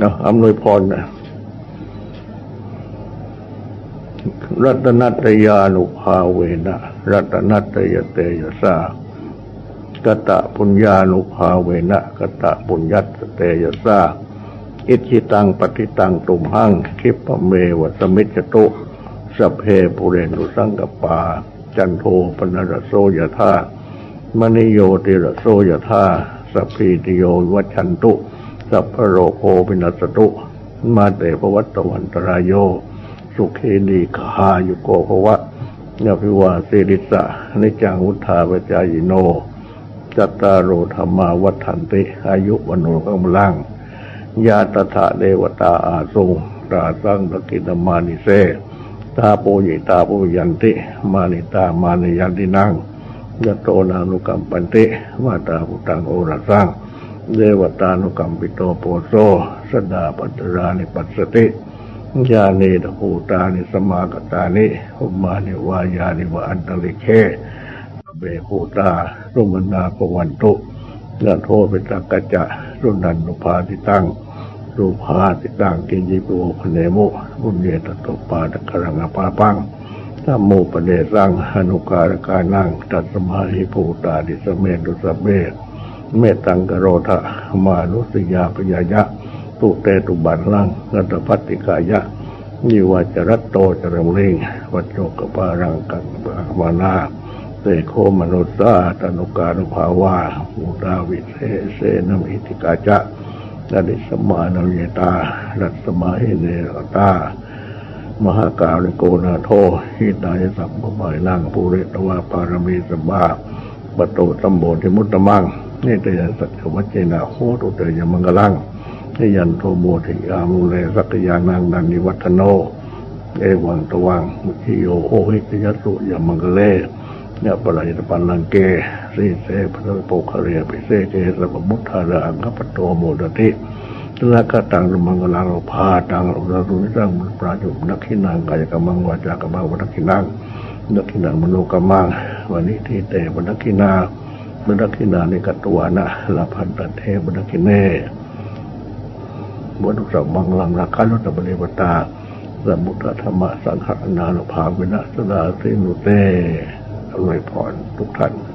อำนวยพรนะรัตนัตยานุภาเวนะรัตนัตยเตยสากตะปุญญานุภาเวนะกตะปุญญัตเตยสาอิจิตังปฏิตังตุมหังคิปะเมวะสมิจจตุสัพเพปุเรนุสังกปาจันโทปนรโสยถามณิโยติรโสยถาสัพพิติโยวัชชันตุสัพพโรโควินัสตุมาเตภวัตวันตรายโยสุขีนีคายุโกภวะยาภิวาสิริสะนิจังวุธาปจายโนจัตตารโอธรรมาวัฏันติอายุวโนกำลังญาตถะเดวตาอาสุตาสังตกิณมานิเสตาโปยิตาโปยันติมานิตามานิยันตินังยะโตนานุกัมปันติวาตาปุตังโอรสังเดวตานุกัมปิโตโปโซสดาปัตตรานิปัสสติญาเนตภูตานิสมากตานิหุมานิวายานิวะอันตลิเคเบภูตารุมนาปวันตุยะโทปิตกัจจะรุนันนุภาติตังรูปาติตังกินจิโกพเนมุบุญเยตตปาตะกรังอปาปังธัมโมปเดสังอนุการกานังตัสมาหิภูตาดิสเมตุสเบเมตังกโรธะมานุสยาปยายะตุเตตุบันลังกัตปัตติกายะนิวาจรัตโตจรมลิงวัจโจกปารังกังปะมานาเตโคมนุสสาตนุการุภาวามุตาวิเศเสนมิติกาจะอดิสมานาเยตารัตสมาหิเนรตามหากาลิโกนาโทหิตายสัมปบายลังภูเรตวาปารมีสบาปโตตัมโบธิมุตตมังนิเตยสัจวัจเจนะโหตุเตยมังกลังนิยันโทโมทิอามุเลสักยานังนันนิวัฒโนเอวังตวังมุขิโยโหหิตยสุยมังกเลเนปรายตปันลังเกสีเสพระโปคเรียปิเสเกสัพมุทธาระอังคปโตโมดติละกตังมังกลังพาตังอุตรุนิสังปราจุนักขินังกายกรรมังวาจากรรมังวัฏขินังนักขินังมโนกรรมังวันนี้ที่เตวนักขินาบนักขินานิกตวานะลาพันตเทบนักขิเนบนุสัมมังลังราคาลุตบริวตาสมุทธธรรมะสังฆนานุภาเวนะสดาสินุเตอวยพรทุกท่าน